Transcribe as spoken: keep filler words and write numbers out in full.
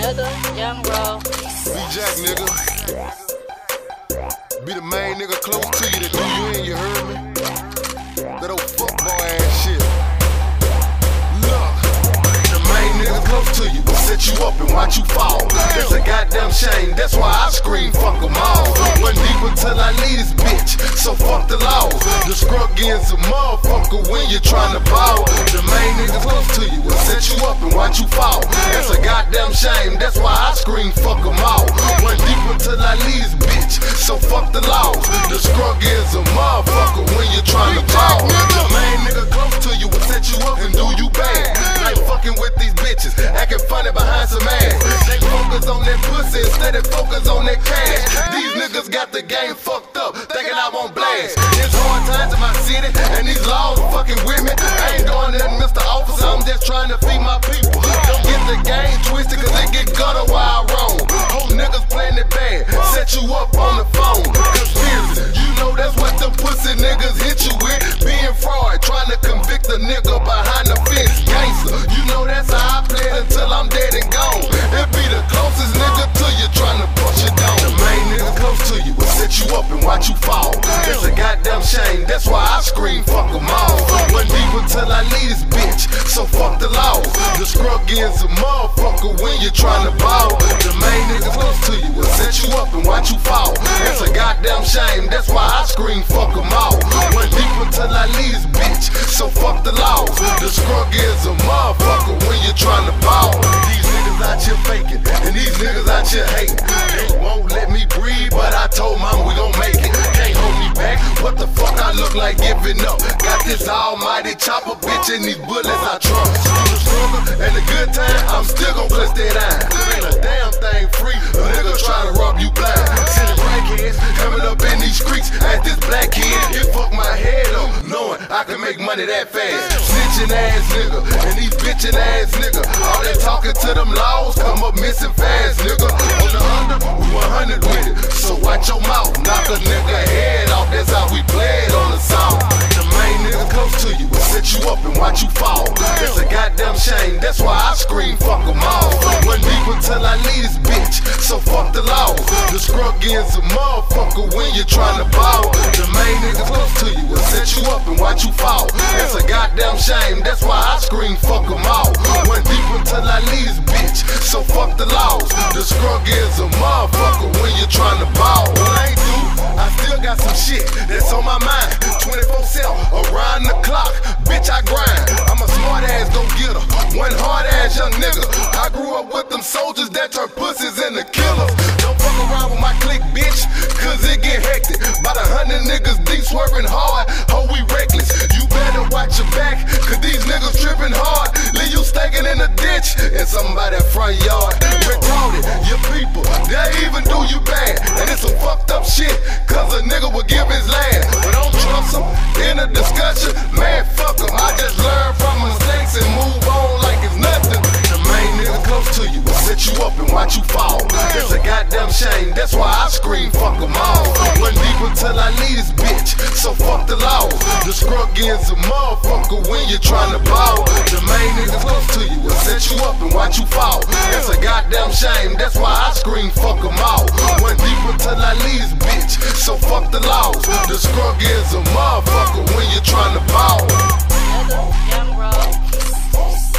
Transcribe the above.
Young Roll. B-Jack, nigga. Be the main nigga close to you that do you in, you heard me? That old fuckboy ass shit. Look, the main nigga close to you will set you up and watch you fall. It's a goddamn shame, that's why I scream fuck them all. Run deep until I leave this bitch, so fuck the laws. The scruggian's a motherfucker when you're trying to ball. The main nigga close to you will set you up and watch you fall. It's a goddamn shame, that's why I scream fuck them all. Run deep until I leave this bitch, so fuck the laws. The scruggian's a motherfucker when you're trying to ball. The main nigga close to you will set you up and do you bad. Like fucking with these bitches, acting funny behind some ass. They focus on that pussy instead of focus on that cash. These niggas got the game fucked up, thinking I won't blast. It's hard times in my city, and these laws fucking with me. I ain't doing nothing, Mister Officer, I'm just trying to feed my people. Don't get the game twisted, cause it get gutter while I roam. Whole niggas playing it bad, set you up on the phone. Conspiracy, you know that's what them pussy niggas hit you with. Being fraud, trying to convict a nigga behind the fence. Gangster, you know that's how I play it until I'm dead and gone. It be the closest nigga to you, trying to push it down. The main nigga close to you will set you up and watch you fall. It's a goddamn shame, that's why I scream fuck them all. Run deep until I leave this bitch, so fuck the laws. The scruggian's a motherfucker when you're trying to ball. The main nigga close to you will set you up and watch you fall. It's a goddamn shame, that's why I scream fuck them all. Run deep until I leave this bitch, so fuck the laws. The scruggian's a motherfucker when you're trying to ball. These niggas out here faking, and these niggas out here hating. They won't let me breathe, but I told mom we gon' make it. Can't hold me back, what the fuck I look like giving up? Got this almighty chopper bitch and these bullets I trust. Through the struggle and the good time, I'm still gon' clutch that eye. Ain't a damn thing free, a nigga try to rob you blind. Silly crackheads coming up in these streets as this black kid. It fucked my head up, knowing I can make money that fast. Snitching ass nigga, and these bitchin' ass nigga. All that talking to them laws come up missing fast, nigga. On the under, we one hundred with it, so watch your mouth. Knock a nigga head off, that's how we play it on the song. The main nigga close to you will set you up and watch you fall. It's a goddamn shame, that's why I scream fuck them all. Run deep until I leave this bitch, so fuck the laws. The scruggian's a motherfucker when you're trying to ball. The main nigga close to you will set you up and watch you fall. It's a goddamn shame, that's why I scream fuck them all. Run deep until I leave this bitch, so fuck the laws. The scruggian's a motherfucker when you're trying to ball. Well, I ain't through, I still got some shit that's on my mind. twenty-four seven, around the clock, bitch I grind. I'm a smart ass go-getter, one hard ass young nigga. I grew up with them soldiers that turn pussies into killers. Don't fuck around with my clique, bitch, cause it get hectic. About a hundred niggas deep swerving hard, ho we reckless. You better watch your back, cause these niggas tripping hard. Leave you stinking in the ditch, in somebody's front yard. Retarded, your people, they even do you bad. And it's some fucked up shit, cause a nigga will give his last. But don't trust him, in a discussion, man fuck him. I just learn from mistakes and move on like it's nothing. The main nigga close to you will set you up and watch you fall. It's a goddamn shame, that's why I scream fuck them all. Run deep until I leave this bitch, so fuck the laws. The scruggian's a motherfucker when you're trying to ball. The main nigga close to you will set you up and watch you fall. It's a goddamn shame, that's why I scream fuck them all. Run deep until I leave this bitch, so fuck the laws. The scruggian's a motherfucker when you're trying to ball. Young Roll.